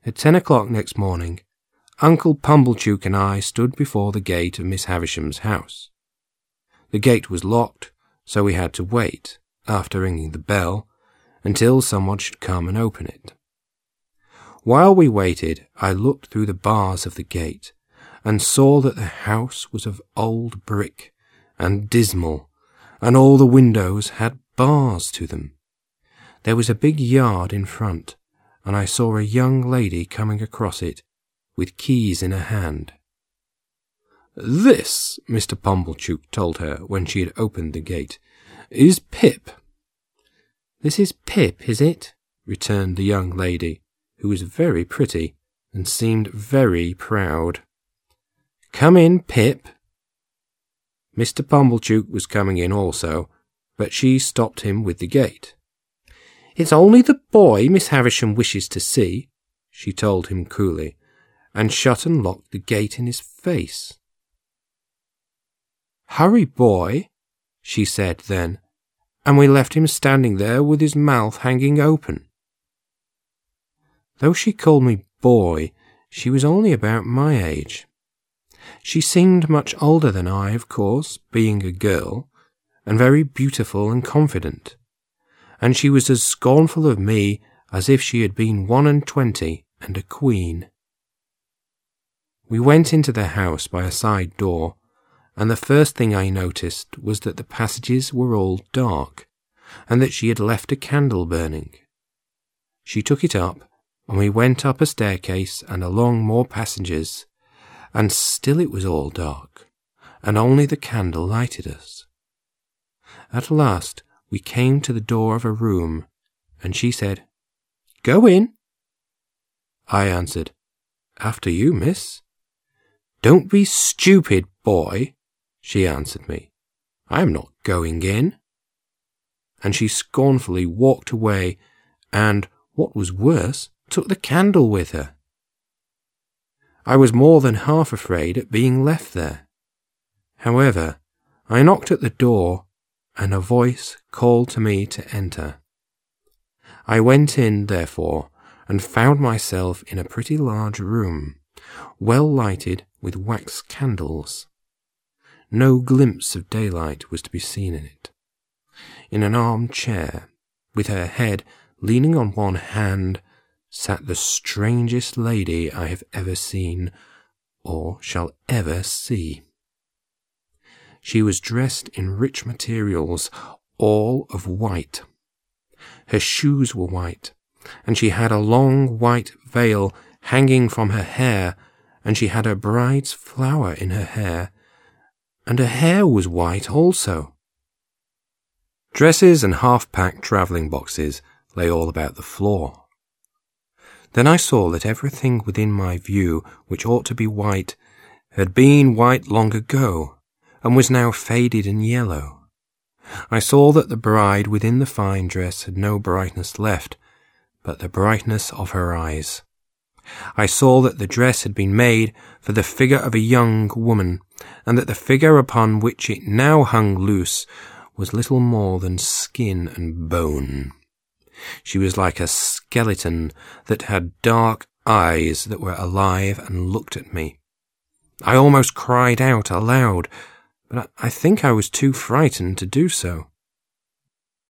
At 10 o'clock next morning, Uncle Pumblechook and I stood before the gate of Miss Havisham's house. The gate was locked, so we had to wait, after ringing the bell, until someone should come and open it. While we waited, I looked through the bars of the gate, and saw that the house was of old brick, and dismal, and all the windows had bars to them. There was a big yard in front, and I saw a young lady coming across it, with keys in her hand. "This," Mr. Pumblechook told her when she had opened the gate, "is Pip." "This is Pip, is it?" returned the young lady, who was very pretty, and seemed very proud. "Come in, Pip." Mr. Pumblechook was coming in also, but she stopped him with the gate. "It's only the boy Miss Havisham wishes to see," she told him coolly, and shut and locked the gate in his face. "Hurry, boy," she said then, and we left him standing there with his mouth hanging open. Though she called me boy, she was only about my age. She seemed much older than I, of course, being a girl, and very beautiful and confident, and she was as scornful of me as if she had been 21 and a queen. We went into the house by a side door, and the first thing I noticed was that the passages were all dark, and that she had left a candle burning. She took it up, and we went up a staircase and along more passages, and still it was all dark, and only the candle lighted us. At last we came to the door of a room, and she said, "Go in." I answered, "After you, miss." "Don't be stupid, boy," she answered me. "I am not going in." And she scornfully walked away, and, what was worse, took the candle with her. I was more than half afraid at being left there. However, I knocked at the door, and a voice called to me to enter. I went in, therefore, and found myself in a pretty large room, well lighted with wax candles. No glimpse of daylight was to be seen in it. In an arm-chair, with her head leaning on one hand, sat the strangest lady I have ever seen, or shall ever see. She was dressed in rich materials, all of white. Her shoes were white, and she had a long white veil hanging from her hair, and she had a bride's flower in her hair, and her hair was white also. Dresses and half-packed travelling boxes lay all about the floor. Then I saw that everything within my view, which ought to be white, had been white long ago, and was now faded and yellow. I saw that the bride within the fine dress had no brightness left, but the brightness of her eyes. I saw that the dress had been made for the figure of a young woman, and that the figure upon which it now hung loose was little more than skin and bone. She was like a skeleton that had dark eyes that were alive and looked at me. I almost cried out aloud, but I think I was too frightened to do so.